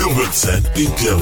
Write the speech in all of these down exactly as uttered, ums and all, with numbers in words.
Urban Scène Interview.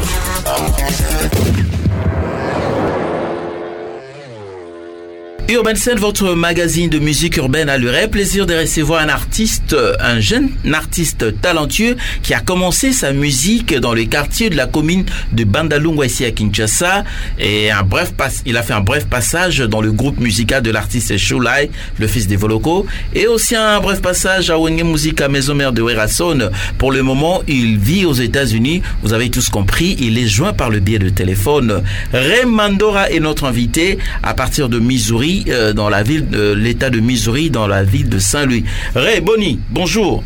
Urban Scène, votre magazine de musique urbaine, a le réel plaisir de recevoir un artiste, un jeune artiste talentueux qui a commencé sa musique dans le quartier de la commune de Bandalungwa ici à Kinshasa, et un bref pass, il a fait un bref passage dans le groupe musical de l'artiste Choulai, le fils des Voloko, et aussi un bref passage à Wenge Musica Maison Mère de Werason. Pour le moment, il vit aux États-Unis. Vous avez tous compris, il est joint par le biais de téléphone. Ray Mandora est notre invité à partir de Missouri, dans la ville de l'État de Missouri, dans la ville de Saint-Louis. Ray Boni, bonjour.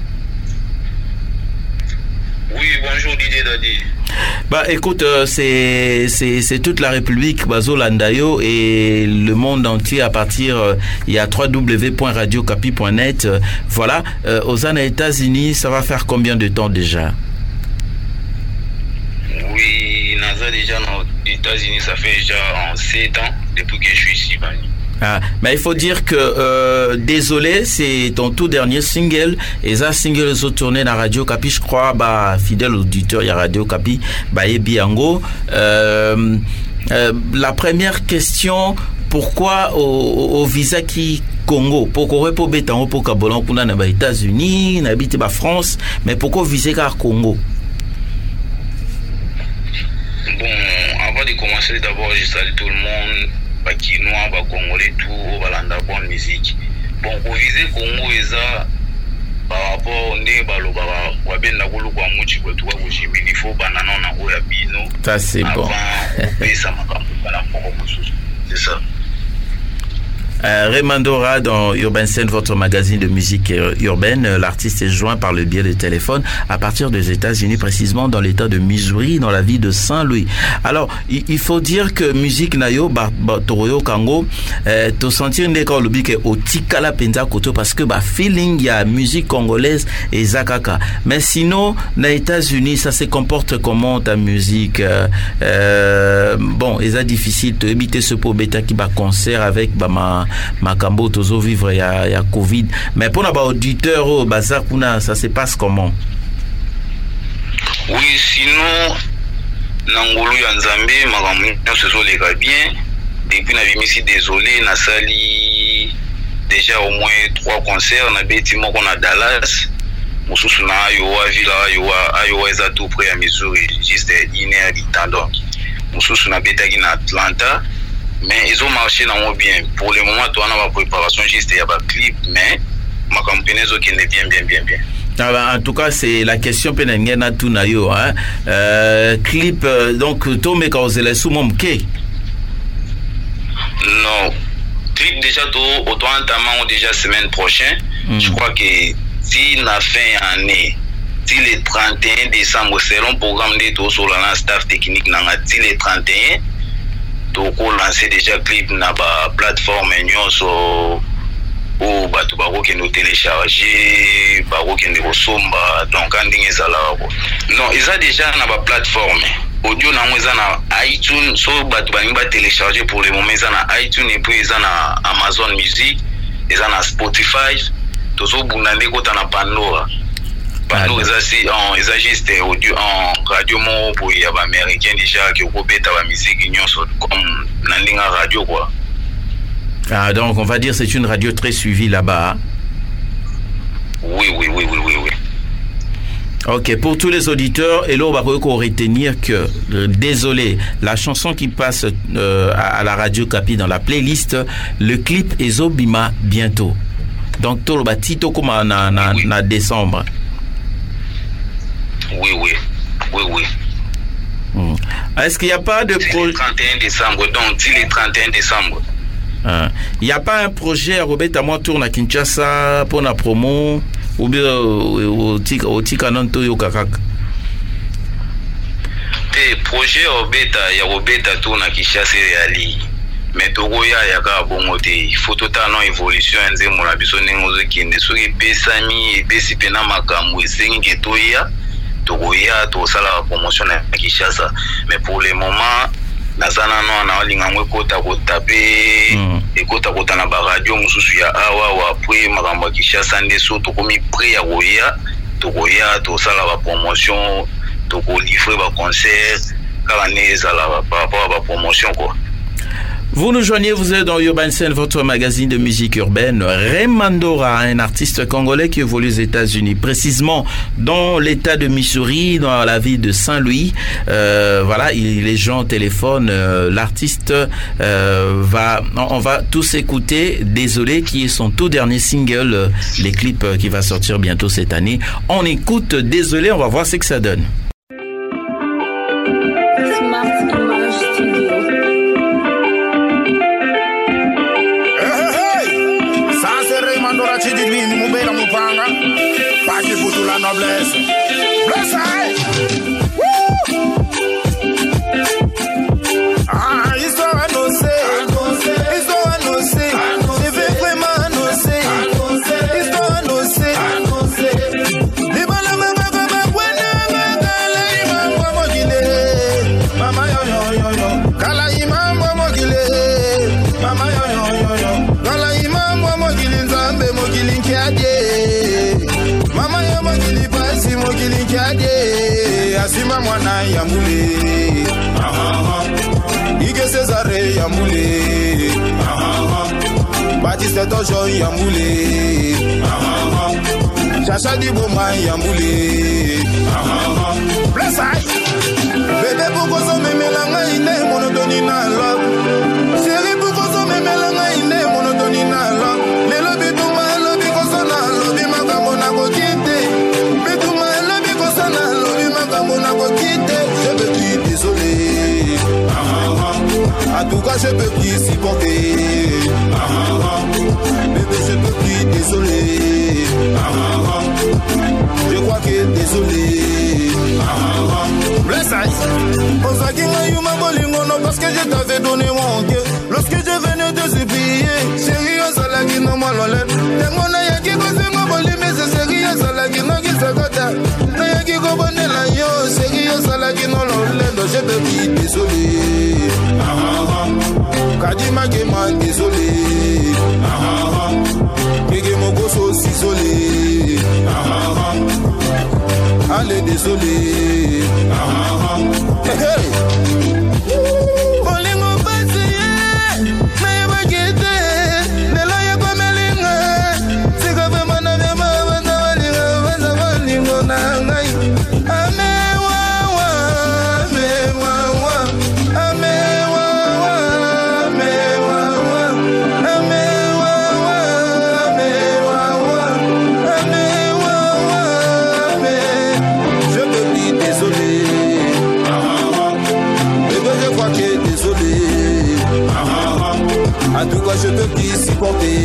Oui, bonjour Didier Dadi. Bah écoute, euh, c'est c'est c'est toute la République Bazo Landayo et le monde entier à partir euh, il y a w w w point radio capi point net. Euh, voilà, euh, aux États-Unis, ça va faire combien de temps déjà? Oui, Naza déjà aux États-Unis, ça fait déjà en sept ans depuis que je suis ici. Bani. Ah, mais il faut dire que euh, désolé, c'est ton tout dernier single et ça single ils ont tourné dans Radio Capi, je crois, bah fidèle auditeur il y a Radio Capi, bah et Biango. Euh, euh, la première question, pourquoi au, au, au visa qui Congo, pourquoi pour béton pour Kabolon pour na États-Unis, n'habite ba France, mais pourquoi viser car Congo? Bon, avant de commencer, d'abord je salue tout le monde. Bakinois, Bakongolais, tout, Balanda, bonne musique. Bon, pour viser Congo, ça, par rapport à Baloba, Waben Nagolo, Guamuchi, Guatua, Gujimin, il faut Bananon, Nagoya Bino. Ça, c'est bon. C'est ça. Euh, Ray Mandora dans Urban Scène, votre magazine de musique urbaine. L'artiste est joint par le biais de téléphone à partir des États-Unis, précisément dans l'État de Missouri, dans la ville de Saint-Louis. Alors, il, il faut dire que musique nayo ba, ba toroyo kango euh, to sentir ndeka lobike au tikala penza koto parce que ba feeling ya musique congolaise et zakaka. Mais sinon, dans les États-Unis, ça se comporte comment ta musique? euh, euh, Bon, c'est difficile de éviter ce pour bêta qui ba concert avec ba ma Makambo tozo vivre ya ya Covid, mais pour nos auditeurs au bazar kuna ça se passe comment? Oui, sinon Nangolo ya Nzambe makambo se sont les gars bien depuis na vimisi désolé na sali déjà au moins trois concerts na beti moko na Dallas mususu na Iowa Villa Iowa Iowa est tout près à Missouri juste une heure de temps donc mususu na beta na Atlanta. Mais ils ont marché dans bien. Pour le moment, toi, on a la préparation juste, il y a un clip, mais ma campagne qui est bien, bien, bien, bien. Ah ben, en tout cas, c'est la question penengena tunayo, hein. Euh, clip, euh, donc, Tomé Kaozele sous mon quai. Non. Clip déjà, tout, autant entamant déjà semaine prochaine. Mm. Je crois que si la fin année, si le trente et un décembre, c'est un programme de tout sur la staff technique, si le trente et un, donc on lance déjà clip na ba plateforme nyonso ou batu bako ke no télécharger bako ke ne somba donc andinga ezala ko non ils a déjà na ba plateforme audio na mweza na iTunes so batu ba nimba télécharger pour le moment ezana iTunes et puis ezana Amazon Music ezana Spotify tozo bunande ko tana Pandora. Nous avons juste audio en radio pour les Américains déjà qui ont coupé la musique comme la radio quoi. Ah donc on va dire c'est une radio très suivie là-bas. Oui oui oui oui oui oui. Ok, pour tous les auditeurs, et là on va retenir que euh, désolé, la chanson qui passe euh, à, à la radio Capi dans la playlist, le clip est Bima bientôt. Donc tout le bâtito comme na na oui. na décembre. Oui, oui, oui, oui. Mmh. Est-ce qu'il n'y a pas de projet... le trente et un décembre, donc si le trente et un décembre. Ah. Il n'y a pas un projet à Robert à moi tourne à Kinshasa pour la promo ou bien au Tikanon Toyo Kakak? Le projet Robert, il y a Robert tourne à Kinshasa et Ali. Mais Togoya yaka bongote il faut totalement évolution nze mona biso nengozo kende soki pesami et pesi pena makambo esengi toya Togoya to sala promotion na Kinshasa mais pour le moment nazana no na linga ngwe kota kotape e kota kota na ba radio mususu ya awa wa après makambo Kinshasa ndeso to komi pré ya Goya Togoya to sala ba promotion toko livrer ba concert kala neza la par rapport à la promotion quoi. Vous nous joignez, vous êtes dans Urban Scene, votre magazine de musique urbaine. Remandora, un artiste congolais qui évolue aux États-Unis, précisément dans l'État de Missouri, dans la ville de Saint-Louis. Euh, voilà, il, les gens téléphonent. Euh, l'artiste euh, va, on va tous écouter Désolé, qui est son tout dernier single, euh, les clips euh, qui va sortir bientôt cette année. On écoute Désolé, on va voir ce que ça donne. Parti pour toute la noblesse. Bless ah, ils sont annoncés. Ils sont annoncés. Je vais vraiment annoncer. Ils sont annoncés. Les balles me Mama yo yo yo yo. Kala imam mogile. Mama yo yo yo yo. Kala imam mogile nzambe mogile nkiade. Mama yo mogili pasi mogili nkiade. Asima mwana yamule. Aha. Ige Cesare yamule. Aha. Batiste Dojo yamule. Aha. Chacha di Boma yamule. Aha. Bless I. Bébé pourquoi ça me mélange ine monotoni na love. Chérie pourquoi ça me mélange ine monotoni na love. Le lobby tout mal lobby kosa na lobby makambo na ko kite. Bitu mal lobby kosa na lobby makambo na ko kite. Je peux plus désolé. En tout cas je peux plus supporter. Bébé je peux plus désolé. Je crois que désolé. Bless I. Osakinga yuma bolingo no parce que je t'avais donné mon cœur. Lorsque je venais te supplier, chérie osalaki no malolène. Tengo na yaki kosengo boli mais c'est chérie osalaki no kisakota. Na yaki ko bonela yo, chérie osalaki no lolendo. Je te dis désolé. Kadima keman désolé. Kege mogoso s'isolé. Allez désolé. Hey, hey. Bolingo pasiye, na yabagete, nelo yakomelinga. Sika vema na vema vanda walinga, vanda walingo na ngai. Ame wawa, ame wawa, ame wawa, ame wawa, ame wawa, ame wawa, ame wawa, ame. Je me dis désolé. Désolé, en tout cas je peux plus supporter.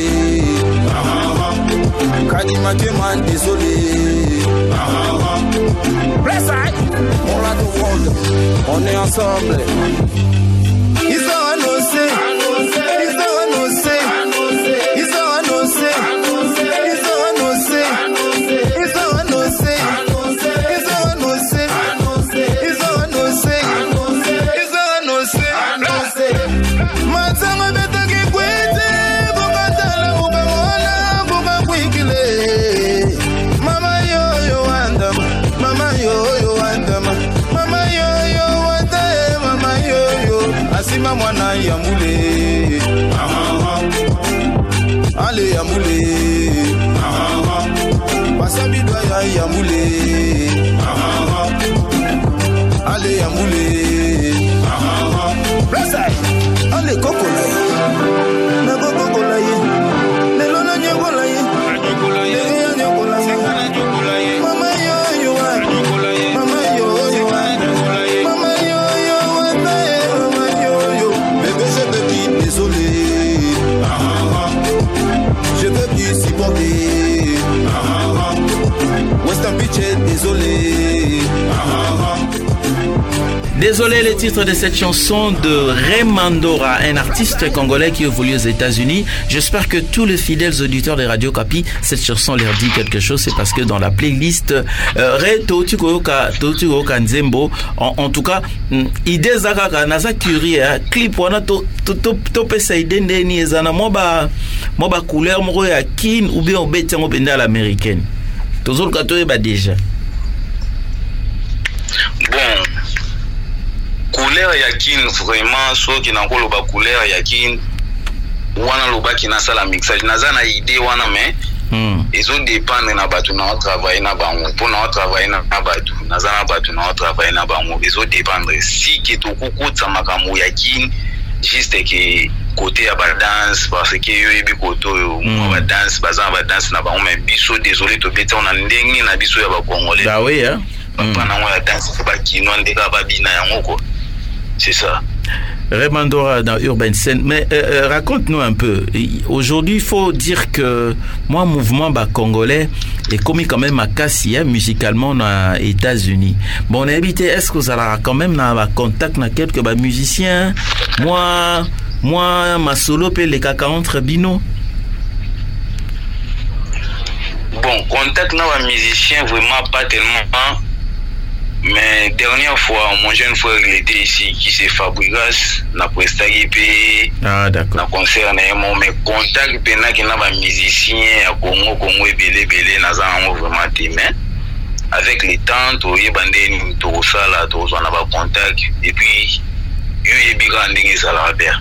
Kadima Keman, désolé. Bless I. On l'a tout monde, on est ensemble. Ils sont annoncés, ils sont annoncés, ils sont annoncés, ils sont annoncés, ils sont annoncés, ils sont annoncés, ils sont annoncés. Matanga betaki kwete bokatala bukamona bukakwikile. Mama yo yo andama, mama yo yo andama, mama yo yo watae, mama yo yo asima mwana yamule. Ale yamule. Pasabidwa ya yamule. Ale yamule. Bless I. Ale kokolai. Na kokolai. Le lona nyokolai. Nyokolai. Nyokolai. Mama yo yo. Mama yo yo. Mama yo yo. Mama yo yo. Bébé je peux plus désolé. Je peux plus supporter. Western Beach désolé. Désolé, le titre de cette chanson de Remandora, un artiste congolais qui évolue aux États-Unis. J'espère que tous les fidèles auditeurs de Radio Kapi, cette chanson leur dit quelque chose. C'est parce que dans la playlist euh, Re Totukoyoka Totukoyoka Nzembo, en, en tout cas, idée zakaka naza curieux, clip wana to to to to pesa idée ndeni ezana moba moba couleur moko ya kin ou bien obeti ngo benda à l'américaine. Tozolo kato eba déjà. couleur ya kin vraiment soki na koloba couleur ya kin wana lobaki na sala mixage naza na idée wana mais mm. ezo dépendre na batu na travailler na bango pour na travailler na batu naza na batu na travailler na bango ezo dépendre si ke to kokutsa makambo ya kin juste que côté ya ba dance parce que yo yebi koto yo mm. ba dance baza ba dance na bango mais biso désolé to beta on a ndenge na biso ya ba congolais bah oui hein papa na ya dance ba kino ndeka ba bina yango ko c'est ça. Raymond Dora dans Urban Scène, mais euh, raconte-nous un peu. Aujourd'hui, il faut dire que moi, mouvement bah, congolais est commis quand même à Cassia, musicalement aux États-Unis. Bon, habité, est-ce que vous avez quand même un contact avec quelques bah, musiciens? Moi, moi, ma solo peut les caca entre bino. Bon, contact avec les musiciens, vraiment pas tellement. Mais dernière fois, mon jeune frère il était ici, qui s'est Fabregas, na prestagi pe, ah d'accord, na concert na mon mais contact pe na qui na ba musicien à Congo, Congo et belé belé na za ngo vraiment témoin. Avec les tantes, oye bande ni to sala to zo na ba contact et puis yo ye biga ndingi sala bien.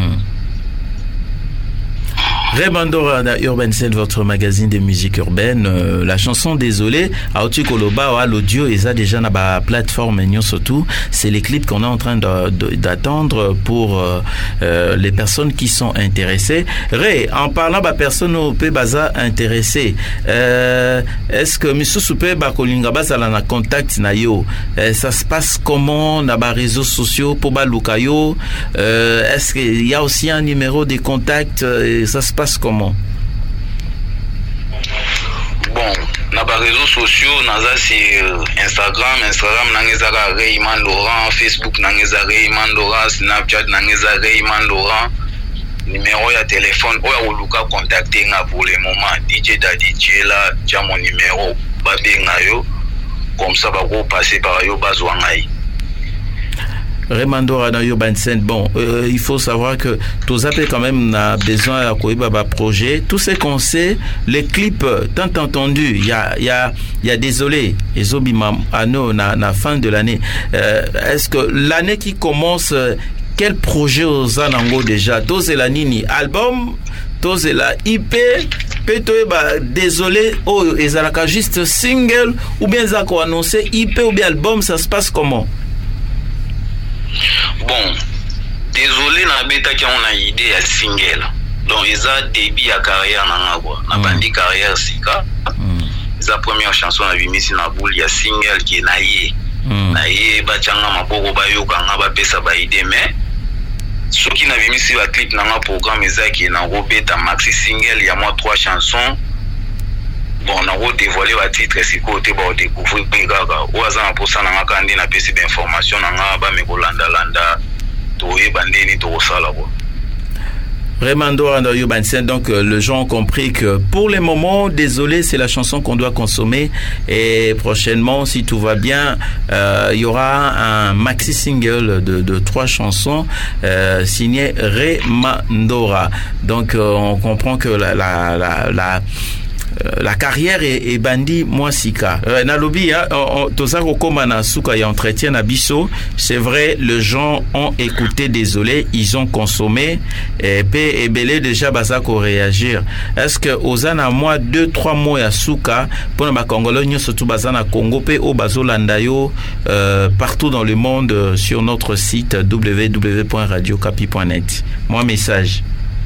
Raymond Dora dans Urban Scène, votre magazine de musique urbaine. Euh, la chanson Désolé, à Otukoloba, l'audio, et ça déjà dans la plateforme surtout. C'est les clips qu'on est en train de, de, d'attendre pour euh, euh, les personnes qui sont intéressées. Ray, en parlant de personnes au P Baza intéressées, euh, est-ce que M. Soupé Bakolinga Baza a contact na yo? Euh, ça se passe comment dans les réseaux sociaux pour Balukayo? Euh, est-ce qu'il y a aussi un numéro de contact? euh, Ça se passe comment? Bon, na ba réseaux sociaux, naza c'est euh, Instagram, Instagram nangezaka Raymond Laurent, Facebook nangeza Raymond Laurent, Snapchat nangeza Raymond Laurent. Numéro ya téléphone, oya oluka contacter nga pour le moment. D J Daddy Jela, j'ai mon numéro, babenga yo, comme ça ba ko passer par yo bazwa ngai. Raymond Dora dans Urban Scène. Bon, euh, il faut savoir que tous appels quand même a besoin à Koibaba projet. Tout ce qu'on sait, les clips, tant entendu, il y a, il y a, il y a désolé, et Zobimam Ano, na, na fin de l'année. Euh, est-ce que l'année qui commence, quel projet aux anango déjà? Tous la nini album, tous la I P, peut-être bah désolé, oh, ezalaka juste single ou bien ça qu'on annoncé I P ou bien album, ça se passe comment? Bon, désolé na beta qui on a idée à single. Donc ils a début à carrière na ngwa, na bandi carrière sika. Ils a première chanson na bimisi na boule ya single qui na yé. Na yé ba changa maboko ba yo kanga ba pesa ba idée mais ce qui na bimisi ba clip na nga programme eza qui na go beta maxi single ya moi trois chansons. Bon, on a dévoilé le titre, c'est côté pour découvrir Gaga. Ou à pour ça, on a quand même des d'informations, on a ba me Landa Landa, Toé Bandeni, Torosala. Raymond Dora dans Urban Scène, donc euh, les gens ont compris que pour le moment, désolé, c'est la chanson qu'on doit consommer et prochainement, si tout va bien, euh, il y aura un maxi single de, de trois chansons euh, signé Raymond Dora. Donc euh, on comprend que la la la, la la carrière est, est bandit moi sika euh, na lobby hein toza kokoma na suka ya entretien na biso c'est vrai les gens ont écouté désolé ils ont consommé et pe ebele déjà baza ko réagir est-ce que ozana moi deux trois mois ya suka pour na congolais nyo surtout baza na Congo pe o bazolanda yo euh, partout dans le monde euh, sur notre site w w w point radio kapi point net moi message.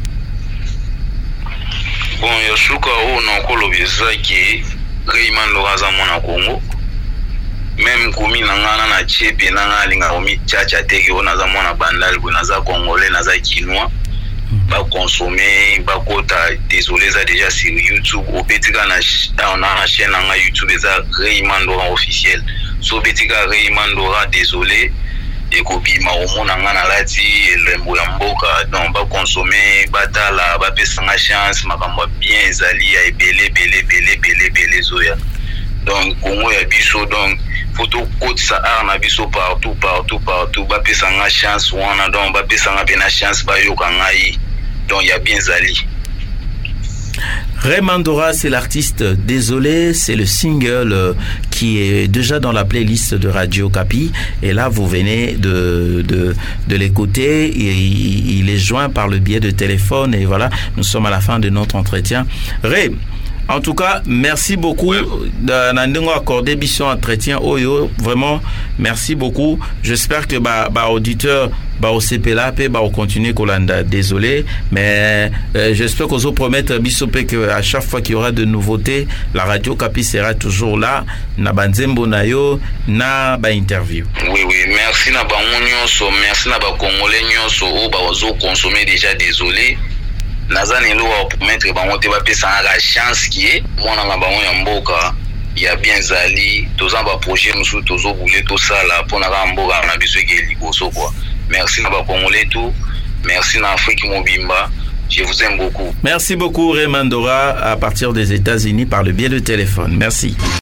Bon, Yosuka ou non kolobeza qui Raymond Laurent za mona Congo. Même komi nangana na chepe nanga linga omi chacha teke ona za mona bandal bona za congolais na za kinois. Ba consommer, ba kota désolé ça déjà sur YouTube au betika na on a chaîne nanga YouTube za Raymond Laurent officiel. So betika Raymond Laurent désolé. Et copie ma omona ngana lati lembo ya mboka donc ba consommer batala ba pesa nga chance makambo bien ezali ya ebele bele bele bele bele zoya donc Congo ya biso donc photo code sa art na biso partout partout partout ba pesa nga chance wana donc ba pesa nga bena chance ba yo kangai donc ya bien zali. Raymond Dora, c'est l'artiste désolé, c'est le single euh, qui qui est déjà dans la playlist de Radio Kapi. Et là, vous venez de, de, de l'écouter. Il, il est joint par le biais de téléphone. Et voilà, nous sommes à la fin de notre entretien. Ray, en tout cas, merci beaucoup d'annoncer accordé biso entretien Oyo. Vraiment, merci beaucoup. J'espère que bah bah auditeur bah au C P L A P bah au continuer Kolanda. Désolé, mais euh, j'espère qu'on vous promettre biso que à chaque fois qu'il y aura de nouveautés, la Radio Kapi sera toujours là. Na banzembo na yo na ba interview. Oui oui, merci na ba nyonso, merci na ba congolais nyonso o ba ozo consommer déjà. Désolé. Nazani lo pour mettre bango te ba pesa la chance qui est mona na bango ya mboka ya bien zali toza ba projet musu tozo boule to sala pour na mboka na biso ke liboso quoi. Merci na ba congolais tout, merci na Afrique Mobimba. Je vous aime beaucoup. Merci beaucoup Ray Mandora à partir des États-Unis par le biais de téléphone. Merci.